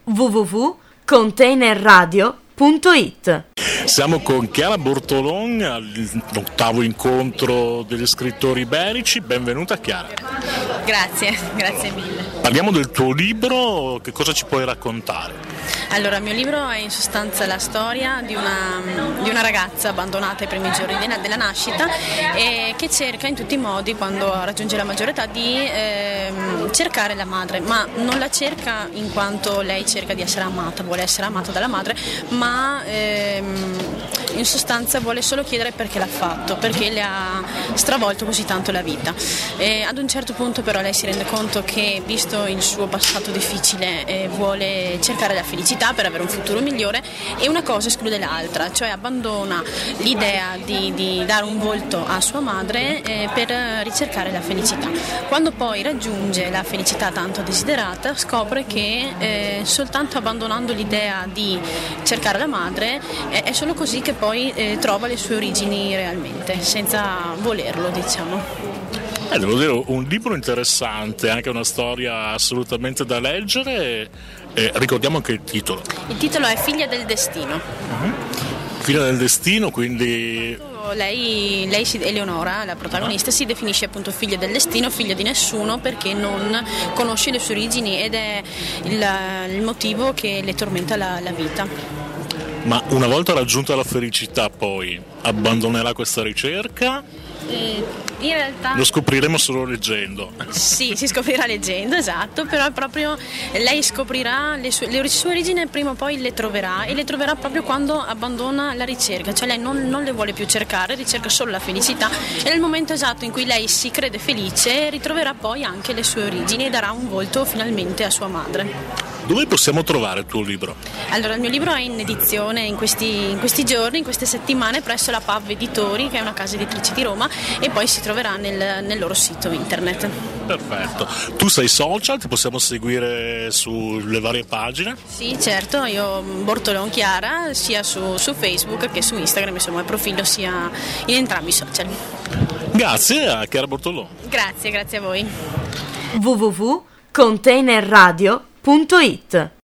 www.containerradio.it. Siamo con Chiara Bortolon all'8° incontro degli scrittori iberici. Benvenuta Chiara. Grazie mille. Parliamo del tuo libro, che cosa ci puoi raccontare? Allora, il mio libro è in sostanza la storia di una ragazza abbandonata ai primi giorni della nascita e che cerca in tutti i modi, quando raggiunge la maggiore età, di cercare la madre, ma non la cerca in quanto lei cerca di essere amata, vuole essere amata dalla madre, ma in sostanza vuole solo chiedere perché l'ha fatto, perché le ha stravolto così tanto la vita. E ad un certo punto però lei si rende conto che, visto il suo passato difficile, vuole cercare la felicità per avere un futuro migliore, e una cosa esclude l'altra, cioè abbandona l'idea di dare un volto a sua madre per ricercare la felicità. Quando poi raggiunge la felicità tanto desiderata, scopre che soltanto abbandonando l'idea di cercare la madre è solo così che poi trova le sue origini realmente, senza volerlo, diciamo. Devo dire, un libro interessante, anche una storia assolutamente da leggere. Ricordiamo anche il titolo. Il titolo è Figlia del destino. Figlia del destino, quindi... Lei Eleonora, la protagonista, si definisce appunto figlia del destino, figlia di nessuno, perché non conosce le sue origini ed è il motivo che le tormenta la vita. Ma una volta raggiunta la felicità, poi abbandonerà questa ricerca? In realtà lo scopriremo solo leggendo. Sì, si scoprirà leggendo, esatto, però proprio lei scoprirà le sue origini, prima o poi le troverà, e le troverà proprio quando abbandona la ricerca, cioè lei non le vuole più cercare, ricerca solo la felicità, e nel momento esatto in cui lei si crede felice ritroverà poi anche le sue origini e darà un volto finalmente a sua madre. Dove possiamo trovare il tuo libro? Allora, il mio libro è in edizione in questi giorni, in queste settimane, presso la PAV Editori, che è una casa editrice di Roma, e poi si troverà nel loro sito internet. Perfetto. Tu sei social, ti possiamo seguire sulle varie pagine? Sì, certo, io Bortolon Chiara, sia su Facebook che su Instagram, insomma il profilo sia in entrambi i social. Grazie a Chiara Bortolon. Grazie a voi. www.containerradio.it